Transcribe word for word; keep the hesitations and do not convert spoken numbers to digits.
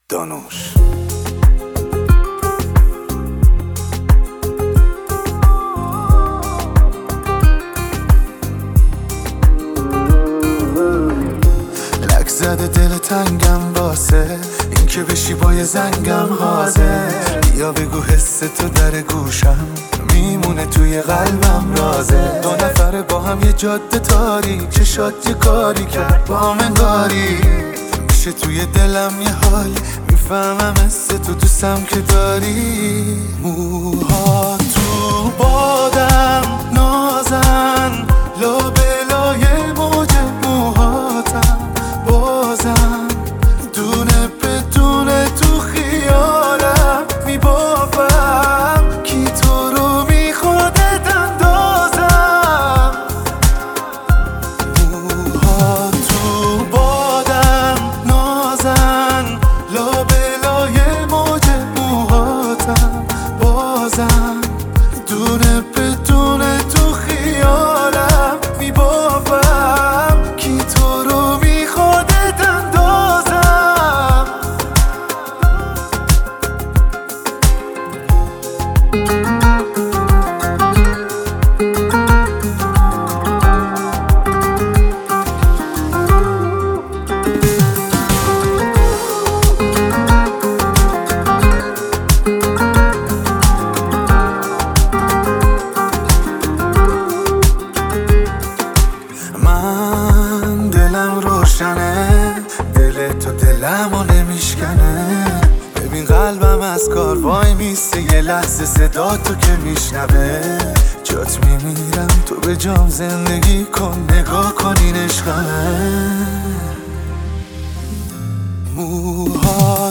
دانوش. لک زده دل تنگم واسه این که بشی با یه زنگم حاضر. یا بگو حس تو در گوشم میمونه توی قلبم رازه. دو نفره با هم یه جاده تاری چشات یه کاری کرد با هم انگاری. میشه توی دلم یه حالی میفهمم حس تو دوستم که داری. موها تو بادم نازن لابلای موج موهاتم بازم دونه بدونه تو خیالم میبافم کی تو رو میخوادت اندازم. موها تو بادم نازن لابلای موج موهاتم بازم دونه بدونه تو خیالم میبافم کی تو رو میخوادت اندازم. من دلم روشنه دل تو دلمو نمیشکنه. ببین قلبم از کار وای میسته یه لحظه صدا تو که میشنوه. جات میمیرم تو به جام زندگی کن نگاه کن این عشقمه. موها